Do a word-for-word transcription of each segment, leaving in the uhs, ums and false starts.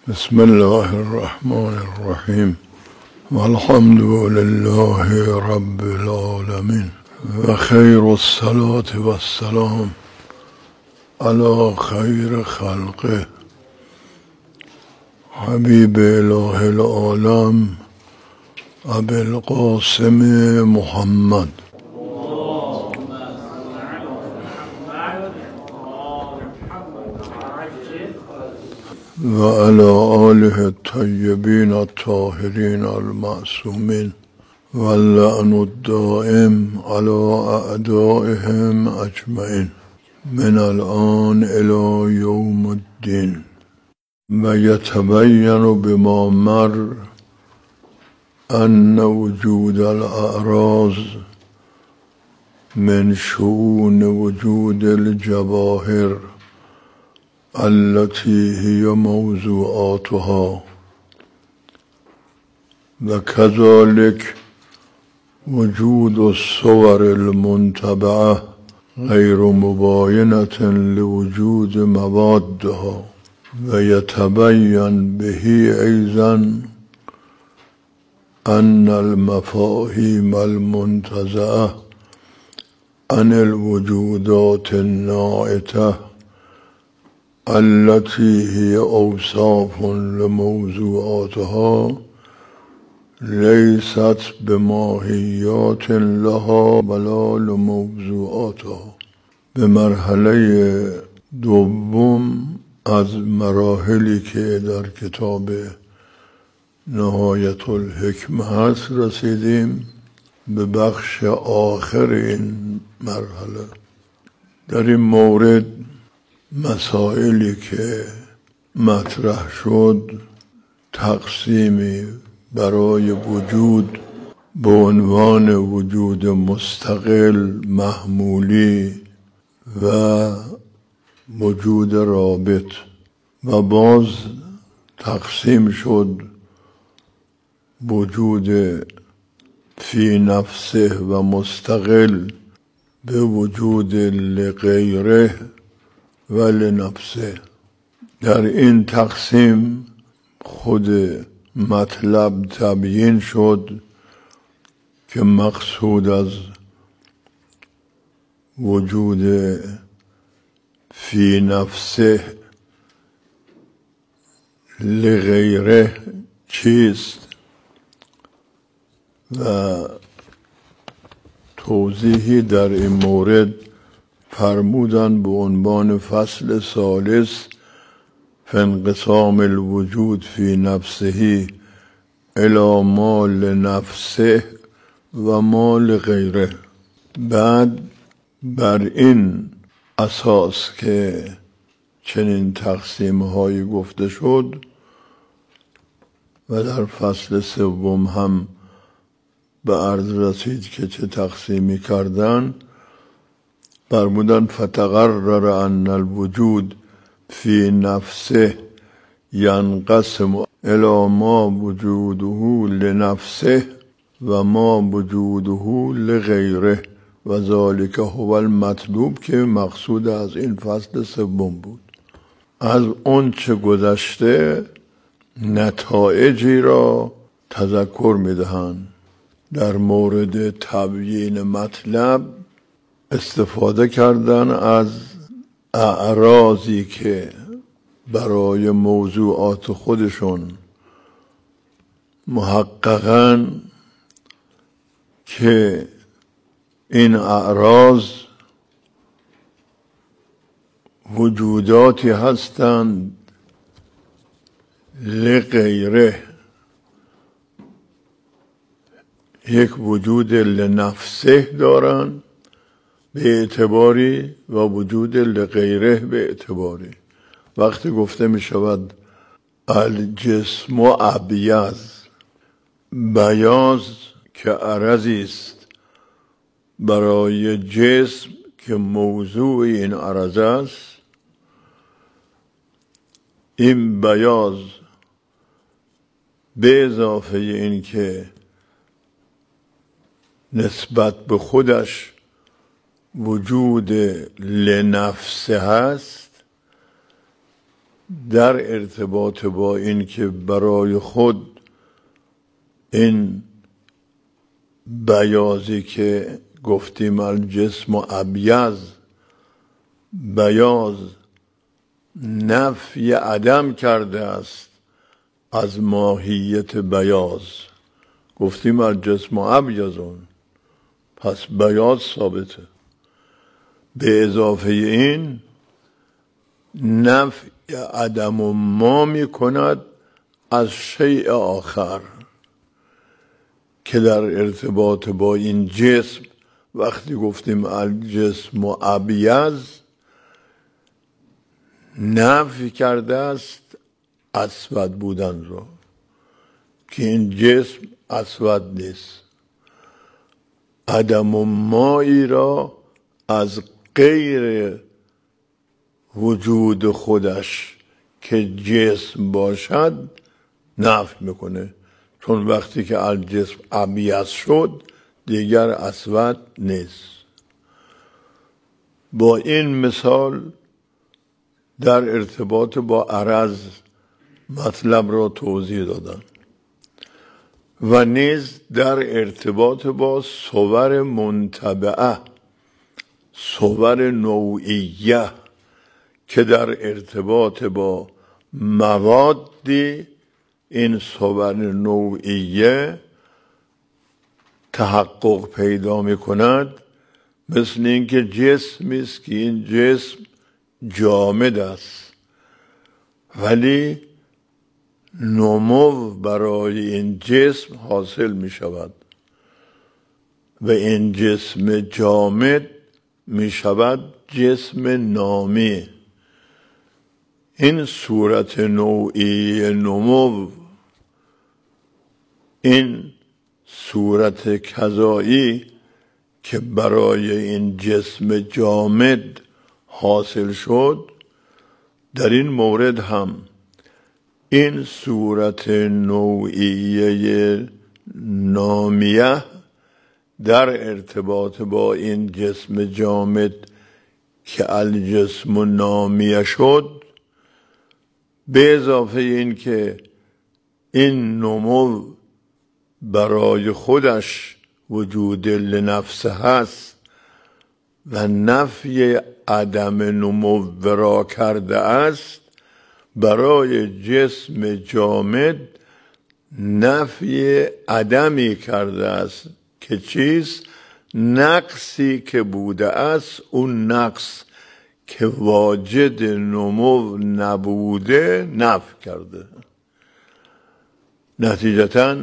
بسم الله الرحمن الرحیم والحمد لله رب العالمین و خیر الصلاة و السلام علی خیر خلقه حبیب اله العالم ابی القاسم محمد و علی آله الطیبین الطاهرین المعصومین واللعن الدائم علی اعدائهم اجمعین من الآن الی یوم الدین. و یتبین بما مر ان وجود الاعراض من شؤون وجود الجواهر التي هي موضوعاتها و كذلك وجود الصور المنتبعة غير مباينة لوجود موادها و يتبين به أيضا أن المفاهيم المنتزعة عن الوجودات الناعتة التي هي أوصاف لموضوعاتها ليست بماهيات لها ولا لموضوعاتها. به مرحله دوم از مراحلی که در کتاب نهایت الحکمه هست رسیدیم به بخش آخر این مرحله. در این مورد مسائلی که مطرح شد تقسیمی برای وجود به عنوان وجود مستقل محمولی و وجود رابط و باز تقسیم شد وجود فی نفسه و مستقل به وجود لغیره و لنفسه. در این تقسیم خود مطلب تبیین شد که مقصود از وجود فی نفسه لغیره چیست و توضیحی در این مورد فرمودن به عنوان فصل ثالث فی انقسام الوجود فی نفسه الی ما لنفسه و ما لغیره. بعد بر این اساس که چنین تقسیم هایی گفته شد و در فصل سوم هم به عرض رسید که چه تقسیمی کردن، فرمودن فتقرر ان الوجود فی نفسه ینقسم الی ما وجوده لنفسه و ما وجوده لغیره و ذالک هو المطلوب که مقصود از این فصل سوم بود. از اون چه گذشته نتایجی را تذکر میدهند. در مورد تبیین مطلب استفاده کردن از اعراضی که برای موضوعات خودشون محققاً که این اعراض وجوداتی هستند لغیره، یک وجود لنفسه دارن به اعتباری و وجود لغیره به اعتباری. وقتی گفته می شود الجسم و ابیض، بیاض که عرضی است برای جسم که موضوع این عرض است، این بیاض به اضافه این که نسبت به خودش وجود لنفسه هست، در ارتباط با این که برای خود این بیازی که گفتیم الجسم و ابیض، بیاض نفی عدم کرده است از ماهیت بیاض. گفتیم الجسم و ابیضون، پس بیاض ثابته. به اضافه این نفی عدم و ما می کند از شیء آخر که در ارتباط با این جسم، وقتی گفتیم الجسم و ابیض، نفی کرده است اسود بودن رو، که این جسم اسود نیست. عدم و مایی را از غیر وجود خودش که جسم باشد نفی میکنه، چون وقتی که الجسم ابیض شد دیگر اسود نیست. با این مثال در ارتباط با عرض مطلب را توضیح دادن و نیز در ارتباط با صور منتبعه، صور نوعیه که در ارتباط با موادی این صور نوعیه تحقق پیدا می کند، مثل اینکه جسمی است که این جسم جامد است ولی نمو برای این جسم حاصل می شود و این جسم جامد می شود جسم نامی. این صورت نوعی نمو، این صورت کذایی که برای این جسم جامد حاصل شد، در این مورد هم این صورت نوعیه نامیه در ارتباط با این جسم جامد که الجسم نامیه شد، به اضافه این که این نمو برای خودش وجود لنفسه هست و نفی عدم نمو را کرده است، برای جسم جامد نفی عدمی کرده است که چیست؟ نقصی که بوده است، اون نقص که واجد نمو نبوده نفی کرده. نتیجتاً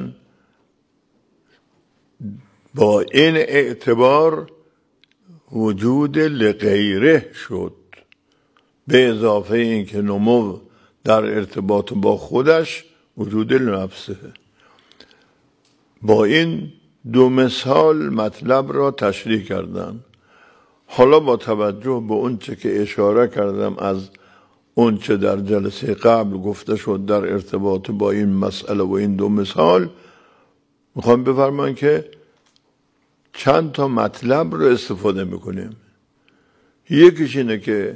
با این اعتبار وجود لغیره شد، به اضافه این که نمو در ارتباط با خودش وجود لنفسه. با این دو مثال مطلب را تشریح کردن. حالا با توجه به اون چه که اشاره کردم از اون چه در جلسه قبل گفته شد در ارتباط با این مسئله و این دو مثال، میخوام بفرمایید که چند تا مطلب رو استفاده میکنیم. یکیش اینه که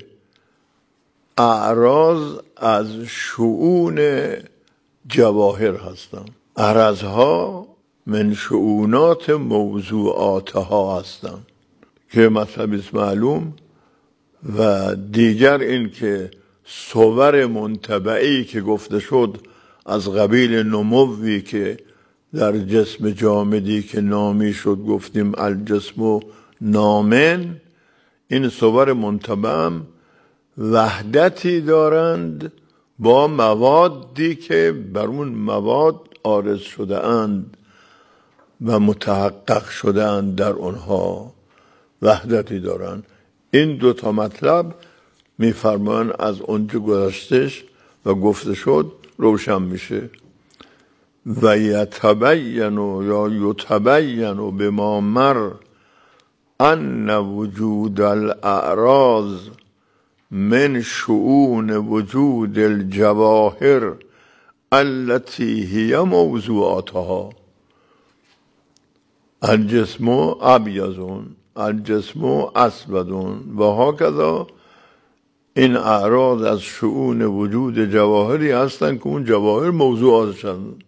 اعراض از شؤون جواهر هستن، عرضها من شؤونات موضوعاتها هستن که مطلب است معلوم. و دیگر این که صور منتبعی که گفته شد از قبیل نموی که در جسم جامدی که نامی شد گفتیم الجسم نامن، این صور منتبع وحدتی دارند با موادی که بر اون مواد عارض شده اند و متحقق شده اند، در اونها وحدتی دارند. این دو تا مطلب میفرمان از اونجا گذشتش و گفته شد روشن میشه. و یتبین یا یتبین بما مر ان وجود الاعراض من شؤون وجود الجواهر التي هي موضوعاتها. الجسم ابیض، الجسم اسود و هكذا این اعراض از شؤون وجود جواهری هستند که اون جواهر موضوعاتشند.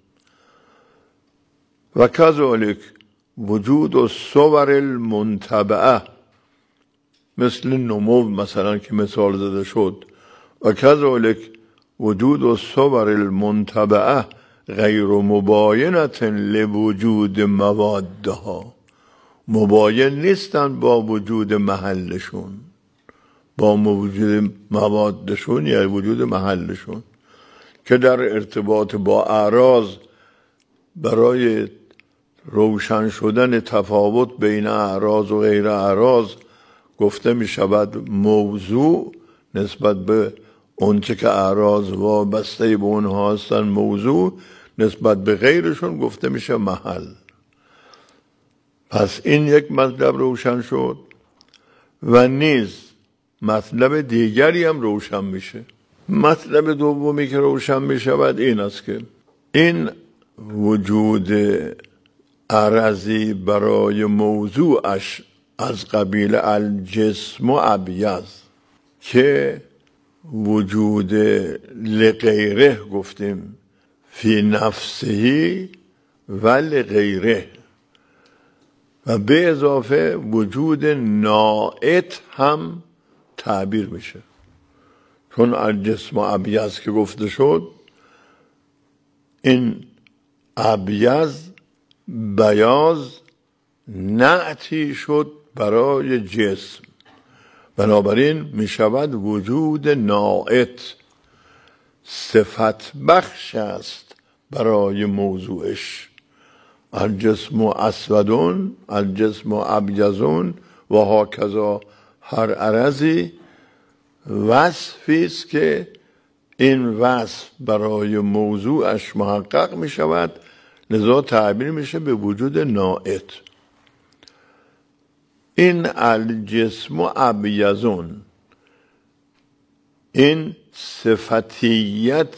و کذالک وجود الصور المنتبعه، مثل نمو مثلا که مثال زده شد. و کذالک وجود الصور المنتبعه غیر مباینت لوجود موادها، مباین نیستن با وجود محلشون، با وجود موادشون یا وجود محلشون، که در ارتباط با اعراض برای روشن شدن تفاوت بین اعراض و غیر اعراض گفته می شود موضوع نسبت به اونچه که اعراض وابسته به اونها هستن موضوع، نسبت به غیرشون گفته میشه محل. پس این یک مطلب روشن شد و نیز مطلب دیگری هم روشن میشه. مطلب دومی که روشن میشود این است که این وجود عرضی برای موضوعش از قبیل الجسم و ابیض که وجود لغیره گفتیم فی نفسه و لغیره، و به اضافه وجود نائت هم تعبیر میشه، چون الجسم و ابیض که گفته شد این ابیض بیاض نعتی شد برای جسم، بنابراین می شود وجود نائت صفت بخش است برای موضوعش. الجسم اسودون الجسم ابیضون و هاکذا، هر عرضی وصفی است که این وصف برای موضوعش محقق می شود، لذا تعبیر میشه به وجود نائت. این الجسم ابیضون، این صفتیت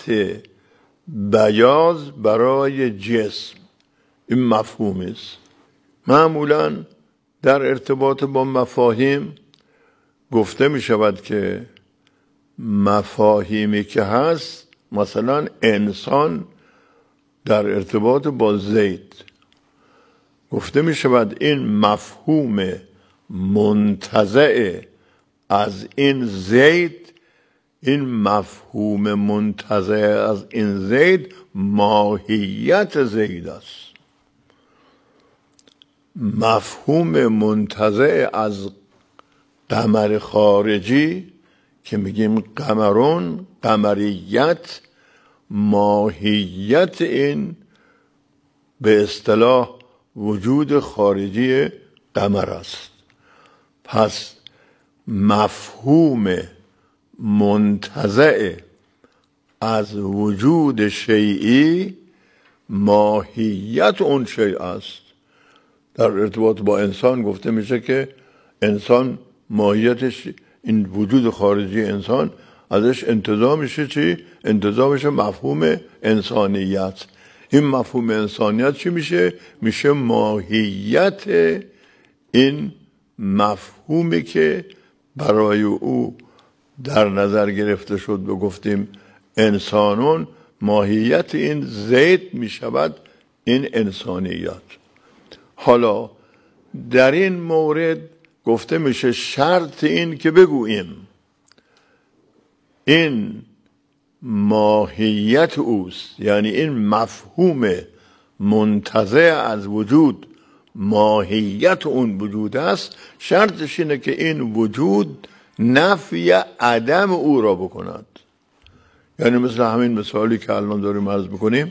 بیاض برای جسم، این مفهوم است. معمولا در ارتباط با مفاهیم گفته می شود که مفاهیمی که هست، مثلا انسان در ارتباط با زید گفته می شود این مفهوم منتزع از این زید، این مفهوم منتزع از این زید ماهیت زید است. مفهوم منتزع از قمر خارجی که میگیم قمرون، قمریت، ماهیت این به اصطلاح وجود خارجی قمر است. پس مفهوم منتزع از وجود شیئی ماهیت اون شیء است. در ارتباط با انسان گفته میشه که انسان ماهیتش، این وجود خارجی انسان ازش انتزاع میشه چی؟ انتزاع میشه مفهوم انسانیت. این مفهوم انسانیت چی میشه؟ میشه ماهیت این مفهومی که برای او در نظر گرفته شد و گفتیم انسانون، ماهیت این زید میشود این انسانیت. حالا در این مورد گفته میشه شرط این که بگوییم این ماهیت اوست، یعنی این مفهوم منتزع از وجود ماهیت اون وجود است، شرطش اینه که این وجود نفی عدم او را بکند. یعنی مثل همین مثالی که الان داریم عرض بکنیم،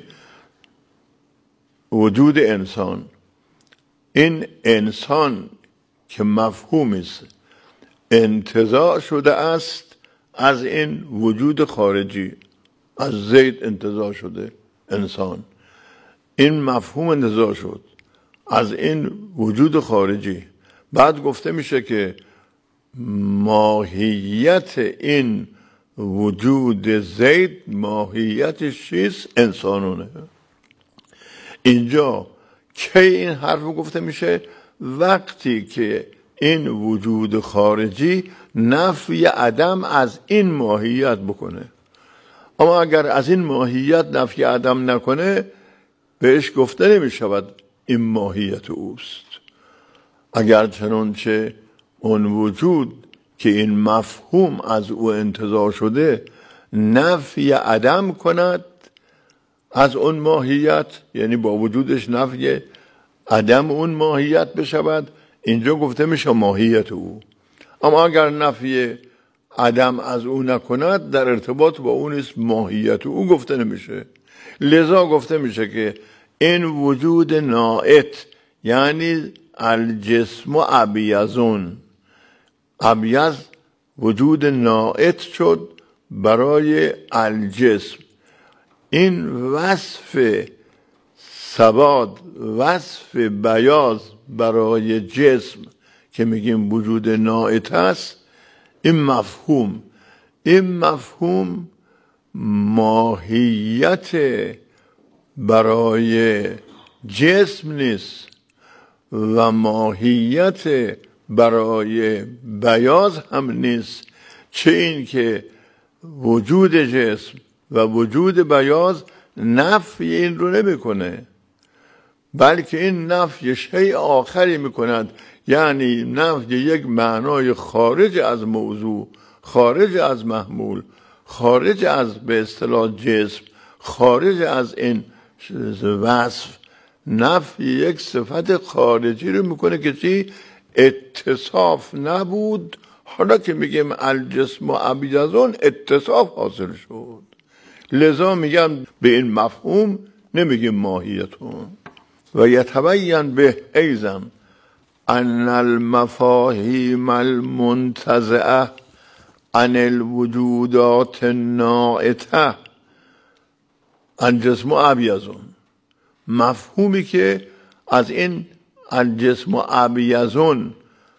وجود انسان، این انسان که مفهومی است انتزاع شده است از این وجود خارجی، از زید انتزاع شده انسان، این مفهوم انتزاع شد از این وجود خارجی. بعد گفته میشه که ماهیت این وجود زید ماهیتش چیست؟ انسانونه. اینجا که این حرف گفته میشه وقتی که این وجود خارجی نفی عدم از این ماهیت بکنه. اما اگر از این ماهیت نفی عدم نکنه بهش گفته نمی شود این ماهیت اوست. اگر چنانچه اون وجود که این مفهوم از او انتزاع شده نفی عدم کند از اون ماهیت، یعنی با وجودش نفی عدم اون ماهیت بشود، اینجا گفته میشه ماهیت او. اما اگر نفی عدم از او نکند در ارتباط با اون اسم ماهیت او گفته نمیشه. لذا گفته میشه که این وجود نائت یعنی الجسم و ابیضون، ابیض وجود نائت شد برای الجسم. این وصف سواد، وصف بیاض برای جسم که میگیم وجود نائت است، این مفهوم این مفهوم ماهیت برای جسم نیست و ماهیت برای بیاض هم نیست، چه این که وجود جسم و وجود بیاض نفی این رو نمی کنه، بلکه این نفی شیء آخری می کند، یعنی نفی یک معنای خارج از موضوع، خارج از محمول، خارج از به اصطلاح جسم، خارج از این وصف، نفی یک صفت خارجی رو میکنه که چی؟ اتصاف نبود. حالا که میگیم الجسم و ابیضون اتصاف حاصل شد، لذا میگم به این مفهوم نمیگیم ماهیتون. و یتبین به ایضا ان المفاهیم المنتزعه عن الوجودات النائته الجسم و ابیضون، مفهومی که از این الجسم و ابیضون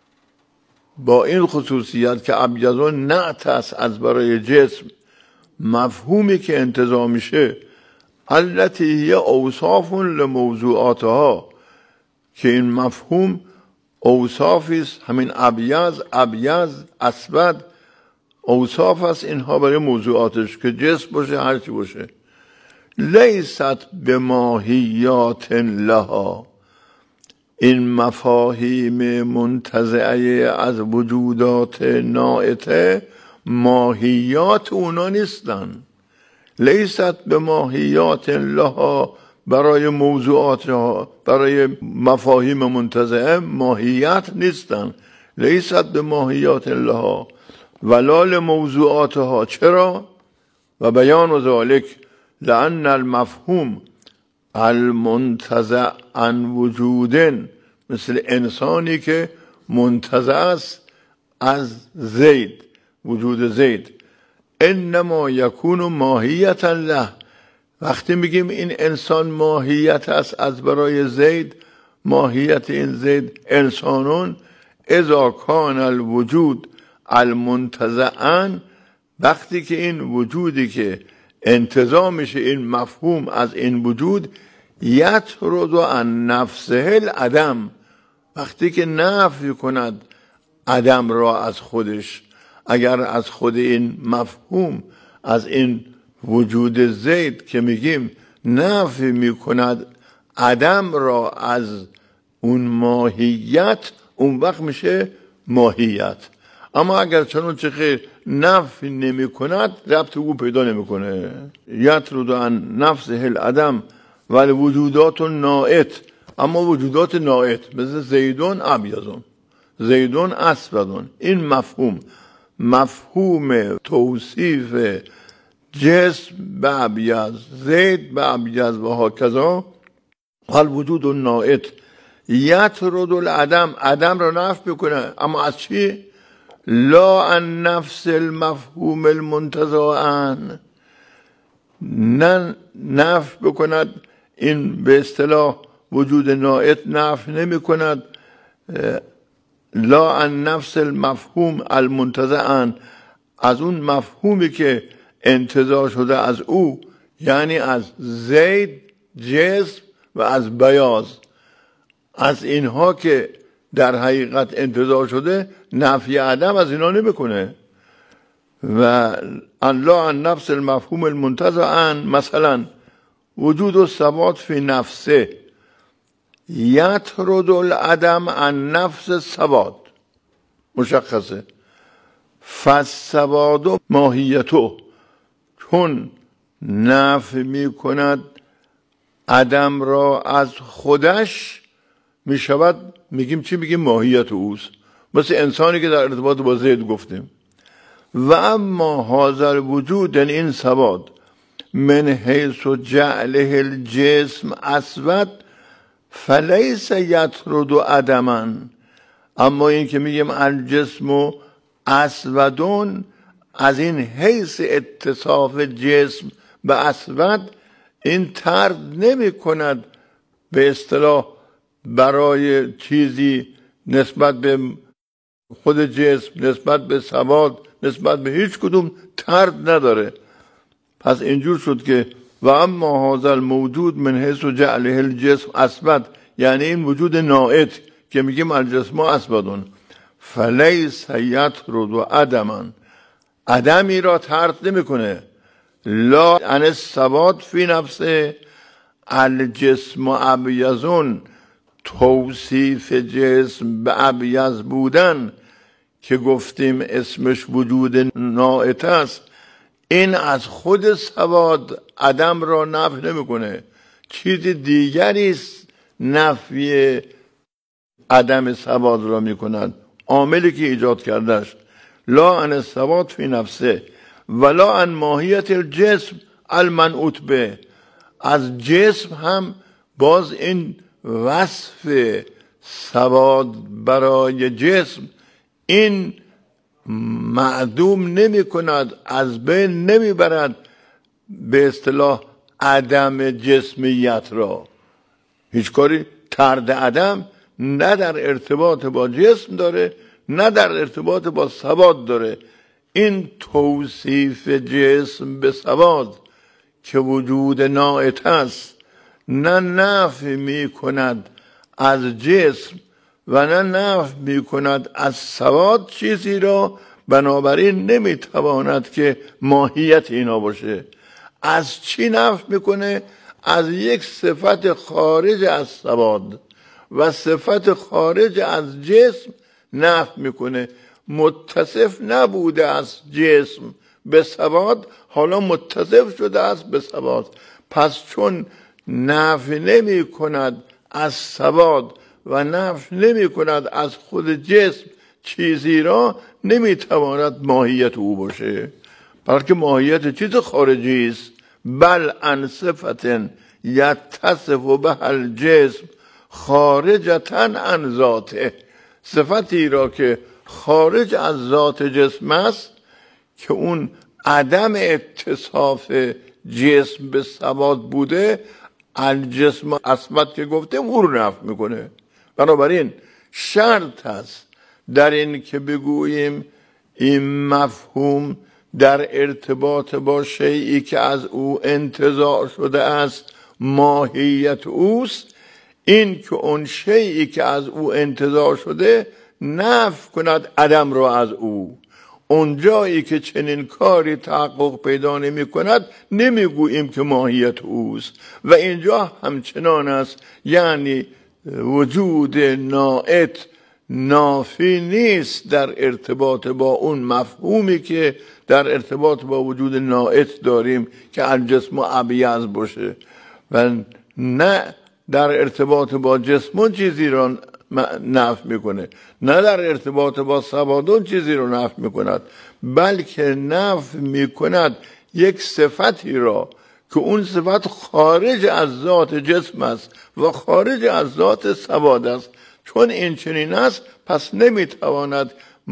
با این خصوصیت که ابیضون نعت است از برای جسم، مفهومی که انتزاع میشه التي هي اوصاف لموضوعاتها، که این مفهوم اوصافی است، همین ابیض، ابیض، اسود، اوصاف است اینها برای موضوعاتش که جسم باشه هر چی باشه. لیست بماهیات لها، این مفاهیم منتزعه از وجودات نائته ماهیات اونا نیستن. لیست بماهیات لها برای موضوعاتها، برای مفاهیم منتزعه ماهیت نیستن. لیست بماهیات لها ولا لموضوعاتها. چرا؟ و بیان ذلک لأن المفهوم المنتزع عن وجود، مثل انسانی که منتزع است از زید، وجود زید، انما یکون ماهیت له. وقتی میگیم این انسان ماهیت است از برای زید، ماهیت این زید انسانون، اذا کان الوجود المنتزعن، وقتی که این وجودی که انتزاع میشه این مفهوم از این وجود، یطرد عن نفسه العدم، وقتی که نفی کند عدم را از خودش. اگر از خود این مفهوم از این وجود زید که میگیم نفی میکند عدم را از اون ماهیت، اون وقت میشه ماهیت. اما اگر چنانچه خیر نفی نمی کند ربط او پیدا نمی کنه. یطرد عن نفسه العدم ولی وجودات نائت، اما وجودات نائت مثل زیدون ابیضون، زیدون اسودون، این مفهوم مفهوم توصیف جسم به ابیض، زید به ابیض و هاکذا، حال وجود نائت یطرد العدم، عدم را نفی بکنه، اما از چی؟ لا عن نفس المفهوم المنتزعن، نه نفی بکند این به اصطلاح وجود نائت نفی نمی کند، لا عن نفس المفهوم المنتزعن، از اون مفهومی که انتزاع شده از او، یعنی از زید جسم و از بیاض، از اینها که در حقیقت انتزاع شده نفی عدم از اینا نمیکنه. و الله عن نفس المفهوم المنتزع عن، مثلا وجود و ثبات فی نفسه یطرد العدم عن نفس ثبات، مشخصه. فالثبات ماهیتو، چون نفی می کند عدم را از خودش، می شود میگیم چی؟ میگیم ماهیت اوست. مثل انسانی که در ارتباط با زید گفتیم. و اما هذا الوجود، این ثبات، من حیث جعله الجسم اسود فلیس یطرد عدما، اما این که میگیم الجسم اسودون، از این حیث اتصاف جسم به اسود، این طرد نمی کند به اصطلاح برای چیزی نسبت به خود جسم، نسبت به ثبات، نسبت به هیچ کدوم طرد نداره. پس اینجور شد که و اما هذا الموجود من حیث جعله الجسم اسود، یعنی این وجود نائت که میگیم الجسم اسودون، فلیس یطرد عدما، عدمی را طرد نمیکنه. لا عن الثبات فی نفسه، الجسم ابیضون، توصیف جسم به ابیض بودن که گفتیم اسمش وجود نائت است، این از خود ثبات عدم را نفی نمیکنه. چیز دیگری است نفی عدم ثبات را میکند، عاملی که ایجاد کردهش. لا عن الثبات فی نفسه ولا عن ماهیت الجسم المنعوت به، از جسم هم باز این وصف ثبات برای جسم این معدوم نمی کند، از بین نمی برد به اصطلاح عدم جسمیت را. هیچ کاری طرد عدم نه در ارتباط با جسم داره، نه در ارتباط با ثبات داره. این توصیف جسم به ثبات که وجود نائت است، نه نفی می کند از جسم و نه نفی می کند از ثبات چیزی را، بنابراین نمی تواند که ماهیت اینا باشه. از چی نفی میکنه؟ از یک صفت خارج از ثبات و صفت خارج از جسم نفی میکنه. متصف نبوده از جسم به ثبات، حالا متصف شده است به ثبات. پس چون نفی نمی کند از ثبات و نفی نمی کند از خود جسم چیزی را، نمی تواند ماهیت او باشه، بلکه ماهیت چیز خارجی است. بل عن صفت یتصف به الجسم خارجتا عن ذاته، صفتی را که خارج از ذات جسم است که اون عدم اتصاف جسم به ثبات بوده، الجسم اسود که گفته او رو نفی میکنه. بنابراین شرط است در این که بگوییم این مفهوم در ارتباط با شیئی که از او انتزاع شده است ماهیت اوست، این که اون شیئی که از او انتزاع شده نفی کند عدم را از او. اون جایی که چنین کاری تحقق پیدا نمی کند نمیگوییم که ماهیت اوست. و اینجا همچنان است، یعنی وجود نائت نافی نیست در ارتباط با اون مفهومی که در ارتباط با وجود نائت داریم که الجسم ابیض باشه، و نه در ارتباط با جسمون چیزی را نفی میکنه، نه در ارتباط با ثباتون چیزی رو نفی میکند، بلکه نفی میکند یک صفتی را که اون صفت خارج از ذات جسم است و خارج از ذات ثبات است. چون این چنین است پس نمیتواند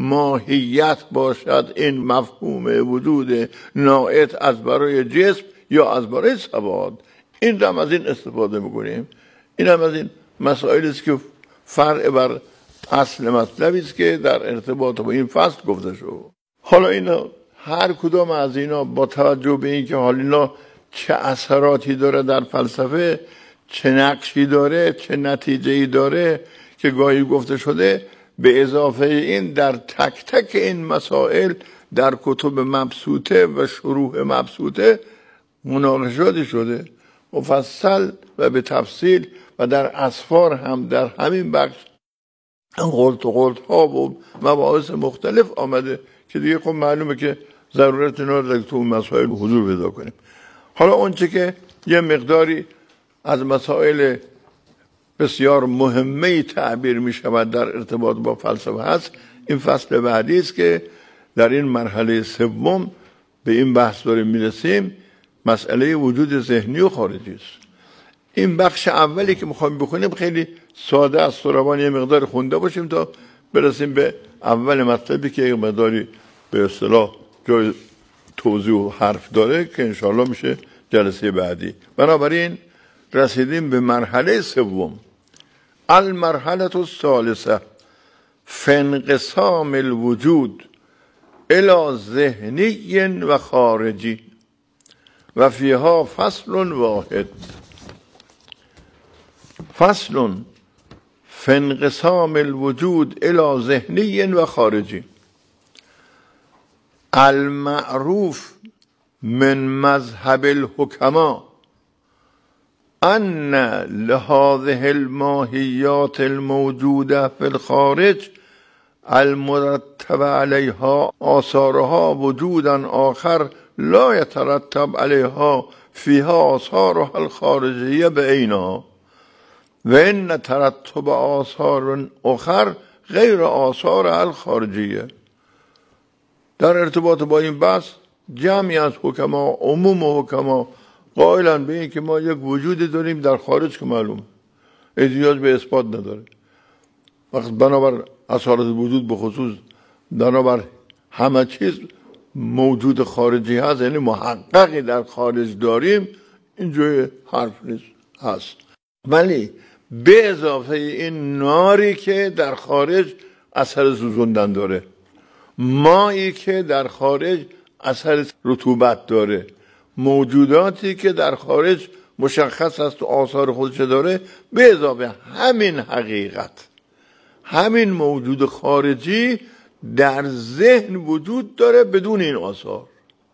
ماهیت باشد این مفهوم وجود نائت از برای جسم یا از برای ثبات. این هم از این استفاده میکنیم. این هم از این مسائلی است که فرع بر اصل مطلبی است که در ارتباط با این فصل گفته شد. حالا اینا هر کدام از اینا با توجه به این که حال اینا چه اثراتی داره در فلسفه، چه نقشی داره، چه نتیجه‌ای داره، که گاهی گفته شده، به اضافه این در تک تک این مسائل در کتب مبسوطه و شروح مبسوطه مناقشاتی شده مفصل و به تفصیل، و در اسفار هم در همین بخش قلت و قلت ها و مباحث مختلف آمده که دیگه خب معلومه که ضرورت اینا رو تو مسائل حضور پیدا کنیم. حالا اونچه که یه مقداری از مسائل بسیار مهمه تعبیر می شود در ارتباط با فلسفه هست، این فصل بعدی است که در این مرحله سوم به این بحث داریم میرسیم، مسئله وجود ذهنی و خارجی است. این بخش اولی که میخوایم بکنیم خیلی ساده از سروان یه مقدار خونده باشیم تا برسیم به اول مطلبی که یه مقداری به اصطلاح جای توضیح و حرف داره که انشاءالله میشه جلسه بعدی. بنابراین رسیدیم به مرحله سوم، المرحله الثالثه فی انقسام الوجود الی ذهنی و خارجی و فیها فصل واحد. فصل فی انقسام الوجود الی ذهنی و خارجی. المعروف من مذهب الحکما ان لهذه الماهیات الموجوده فی الخارج المرتب علیها آثارها وجودا آخر لا يترتب علیها فیها آثارها الخارجیه بعینها و ان ترتب آثار آخر غیر آثار الخارجیه. در ارتباط با این بحث جمعی از حکما، عموم حکما قائلن به این که ما یک وجودی داریم در خارج که معلوم احتیاج به اثبات نداره. وقت بنابر اصالت وجود به خصوص بنابر همه چیز موجود خارجی هست، یعنی محققی در خارج داریم، اینجوری حرف نیست هست. ولی به اضافه این ناری که در خارج اثر سوزوندن داره، مایی که در خارج اثر رطوبت داره، موجوداتی که در خارج مشخص است و آثار خودش داره، به اضافه همین حقیقت، همین موجود خارجی در ذهن وجود داره بدون این آثار.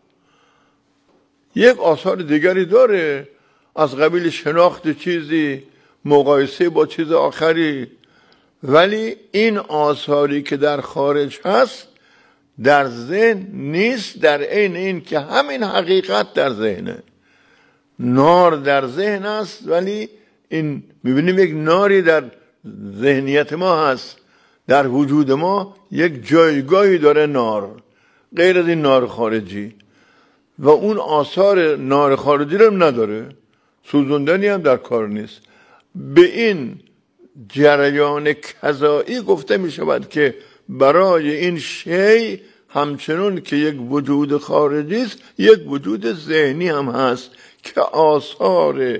یک آثار دیگری داره از قبیل شناخت چیزی، مقایسه با چیز آخری، ولی این آثاری که در خارج هست در ذهن نیست، در عین این که همین حقیقت در ذهنه. نار در ذهن است، ولی این میبینیم یک ناری در ذهنیت ما هست، در وجود ما یک جایگاهی داره نار، غیر از این نار خارجی، و اون آثار نار خارجی رو نداره، سوزوندنی هم در کار نیست. به این جریان کذایی گفته می شود که برای این شی همچنون که یک وجود خارجی است، یک وجود ذهنی هم هست که آثار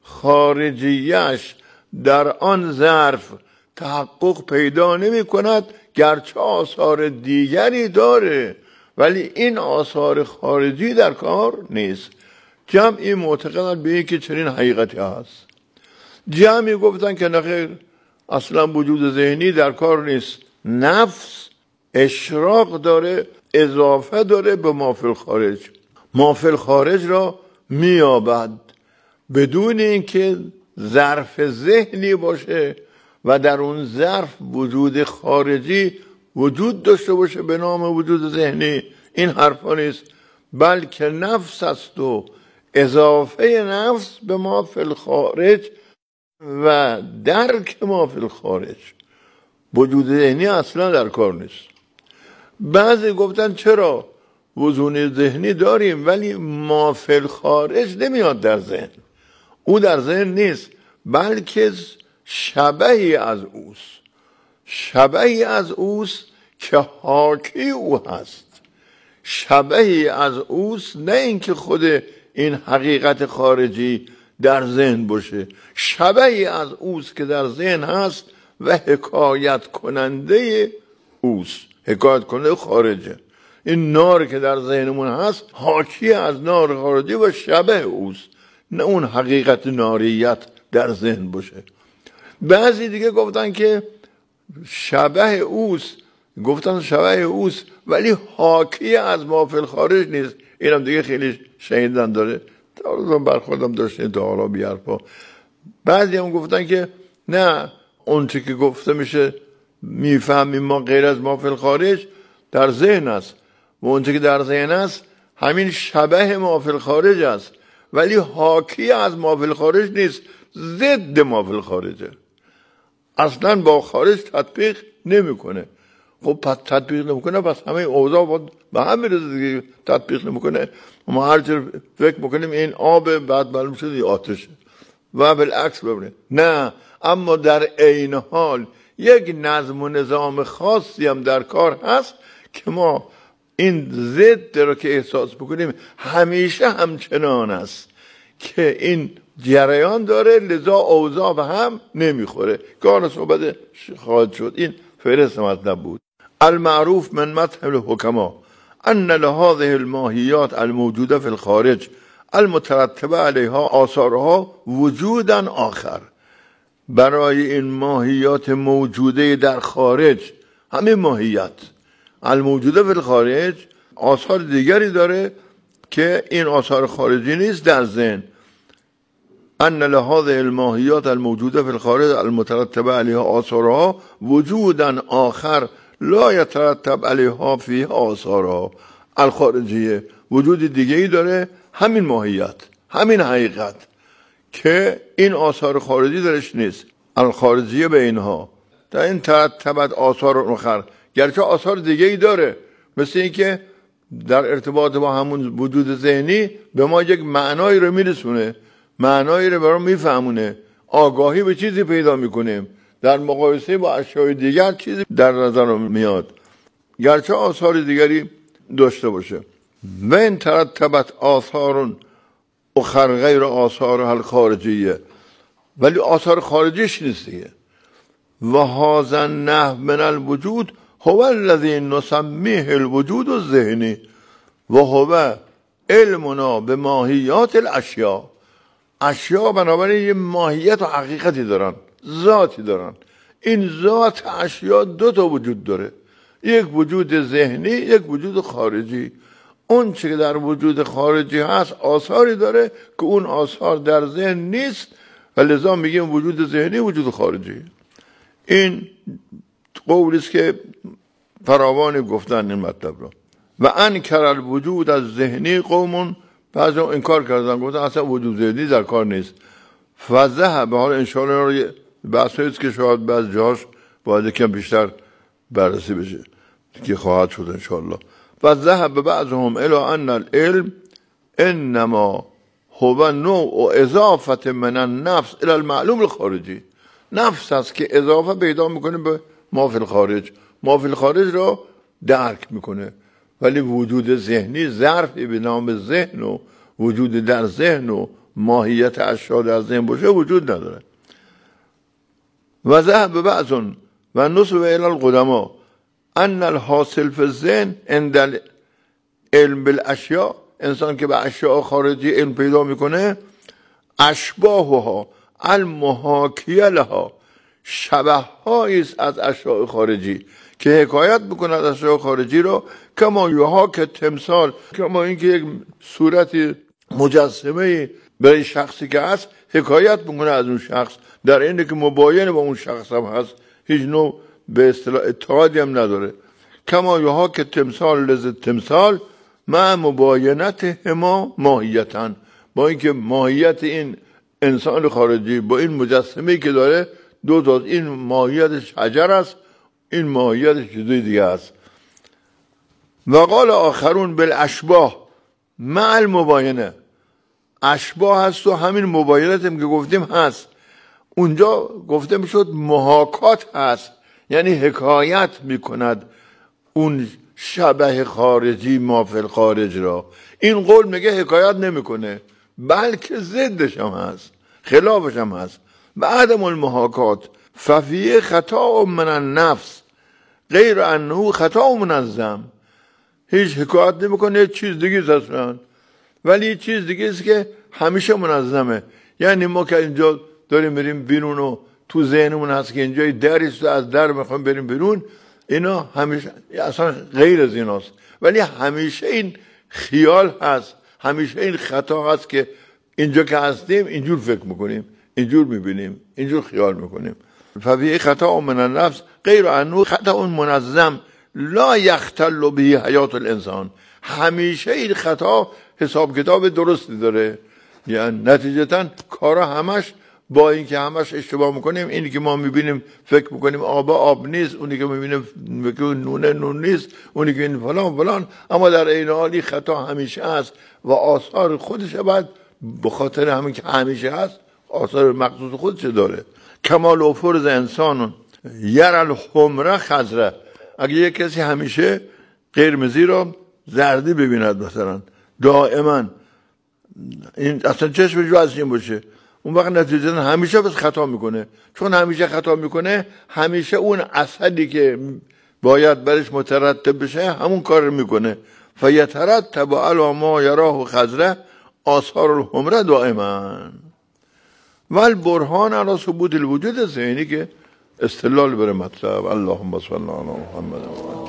خارجیش در آن ظرف تحقق پیدا نمی کند، گرچه آثار دیگری داره ولی این آثار خارجی در کار نیست. جمعی معتقدند به این که چنین حقیقتی هست، جمعی گفتن که نخیر، اصلا وجود ذهنی در کار نیست، نفس اشراق داره، اضافه داره به ما فی الخارج، ما فی الخارج را میابد بدون اینکه ظرف ذهنی باشه و در اون ظرف وجود خارجی وجود داشته باشه به نام وجود ذهنی. این حرفا نیست، بلکه نفس است و اضافه نفس به ما فی الخارج و درک ما فی الخارج. وجود ذهنی اصلا در کار نیست. بعضی گفتن چرا وجود ذهنی داریم ولی ما فی الخارج نمیاد در ذهن، او در ذهن نیست بلکه شبهی از اوست، شبهی از اوست که حاکی او هست، شبهی از اوست، نه اینکه خود این حقیقت خارجی در ذهن باشه، شبهی از اوست که در ذهن هست و حکایت کننده اوست، حکایت کننده خارجه. این نار که در ذهنمون هست حاکی از نار خارجی و شبه اوست، نه اون حقیقت ناریت در ذهن باشه. بعضی دیگه گفتن که شبه اوست، گفتن شبه اوست ولی حاکی از ما فی الخارج نیست. اینم دیگه خیلی شنیدن داره، تا برخوردم داشتین تا حالا بیارپا. بعضی هم گفتن که نه، اون چی که گفته میشه میفهمیم ما غیر از ما فی الخارج در ذهن است و اون چی که در ذهن است همین شبه ما فی الخارج است ولی حاکی از ما فی الخارج نیست، ضد ما فی الخارجه، اصلا با خارج تطبیق نمیکنه. خب پس تطبیق نمیکنه، پس همه اوضاع به هم میرسه دیگه. تطبیق نمیکنه، ما هر چه فکر میکنیم این آب، بعد معلوم شد این آتشه و بالعکس ببینه. نه، اما در عین حال یک نظم و نظام خاصی هم در کار هست که ما این ضد رو که احساس بکنیم همیشه همچنان است که این جریان داره، لذا اوضاع به هم نمیخوره. کار صحبت خواهد شد. این فهرست مطلب بود. المعروف من مذهب الحکما ان لهذه الماهیات الموجوده في الخارج المترتبه علیها آثارها وجودا آخر. برای این ماهیات موجوده در خارج، همین ماهیت الموجوده فی الخارج، آثار دیگری داره که این آثار خارجی نیست در ذهن. ان لهذه الماهیات الموجوده فی الخارج المترتبه علیها آثارها وجودا آخر لا یترتب علیها فیها آثارها الخارجیه. وجود دیگه ای داره، همین ماهیت، همین حقیقت که این آثار خارجی درش نیست. الخارجیه به اینها در این ترتبت آثار آخر، گرچه آثار دیگه ای داره، مثل این که در ارتباط با همون وجود ذهنی به ما یک معنایی رو میرسونه، معنایی رو برام میفهمونه، آگاهی به چیزی پیدا میکنیم، در مقایسه با اشیاء دیگر چیزی در نظر میاد گرچه آثار دیگری داشته باشه. و این ترتبت آثار اخر غیر آثار الخارجیه، ولی آثار خارجیش نیست دیگه. و هذا النحو من الوجود هو الذي نسميه الوجود الذهنی و هو علمنا به ماهیات الاشیاء. اشیاء بنابراین یه ماهیت و حقیقتی دارن، ذاتی دارن. این ذات اشیاء دو تا وجود داره، یک وجود ذهنی، یک وجود خارجی. اون چی که در وجود خارجی هست آثاری داره که اون آثار در ذهن نیست و لذا میگیم وجود ذهنی، وجود خارجی. این قولی است که فراوان گفتن این مطلب رو. و انکر الوجود از ذهنی قومون، بعضی انکار کردن، گفتن اصلا وجود ذهنی در کار نیست. فذهب، به حال انشاءالله رو بحثاییست که شاید بعض جاش باید کم بیشتر بررسی بشه که خواهد شد انشاءالله. فذهب بعضهم الى ان العلم انما هو نوع اضافه من النفس الى المعلوم الخارجی. نفس است که اضافه پیدا میکنه به ما فی الخارج، ما فی الخارج رو درک میکنه، ولی وجود ذهنی، ظرفی به نام ذهن و وجود در ذهن و ماهیت اشیاء در ذهن باشه وجود نداره. و ذهب بعضون و نسب الی القدما ان الحاصل فی الذهن عند علم بالاشیاء، انسان که به اشیاء خارجی علم پیدا میکنه، اشباهها المحاکیه لها، شبه هاییست از اشیاء خارجی که حکایت میکند از اشیاء خارجی رو، کما یحاک تمثال، کما اینکه یک صورت مجسمه برای شخصی که هست حکایت میکنه از اون شخص، در اینه که مباین با اون شخص هم هست، هیچ نوع به اصطلاح اتحادی هم نداره. کما یحاک تمثال لذت تمثال مع مباینت هما ماهیتاً، با اینکه ماهیت این انسان خارجی با این مجسمه‌ای که داره دو تا، این ماهیتش حجر است، این ماهیتش چیزی دیگه است. و قال آخرون بالاشباه مع المباینه، اشباه هست و همین مباینت هم که گفتیم هست. اونجا گفته میشد محاکات هست، یعنی حکایت میکند اون شبه خارجی ما فی الخارج را. این قول میگه حکایت نمیکنه، بلکه ضدش هم هست، خلافش هم هست. و عدم المحاکات ففیه خطا من النفس غیر انه خطا منظم. هیچ حکایت نمیکنه، چیز دیگه است، ولی چیز دیگه است که همیشه منظمه. یعنی ما که اینجا داریم میریم بیرون و تو ذهنمون هست که اینجای دریست و از در میخوایم بریم بیرون، اینا همیشه اصلا غیر از ایناست. ولی همیشه این خیال هست، همیشه این خطا هست که اینجا که هستیم اینجور فکر میکنیم، اینجور میبینیم، اینجور خیال میکنیم. ففی خطا من النفس غیر انه خطا منظم لا یختل به حیات الانسان. همیشه این خطا حساب کتاب درستی داره، یعنی نتیجتا کارا همش با اینکه همش اشتباه میکنیم، اینی که ما میبینیم فکر میکنیم آب آب نیست، اونی که میبینیم نونه نون نیست، اونی که این فلان فلان، اما در عین حال خطا همیشه هست و آثار خودش بعد به خاطر همین که همیشه هست آثار مخصوص خودش داره. کمال و فرض انسان یر الحمره خضره. اگه یک کسی همیشه قرمزی رو زردی ببیند مثلا دائما، این اصلا چشمش رو از این باشه، اون وقت نتیجه همیشه بس خطا میکنه. چون همیشه خطا میکنه، همیشه اون اثری که باید برش مترتب بشه همون کار رو میکنه. فیترتب علی ما یراه خضره آثار الحمره دائما والبرهان علی ثبوت الوجود. اینی که استدلال بر مطلب. اللهم صل علی محمد.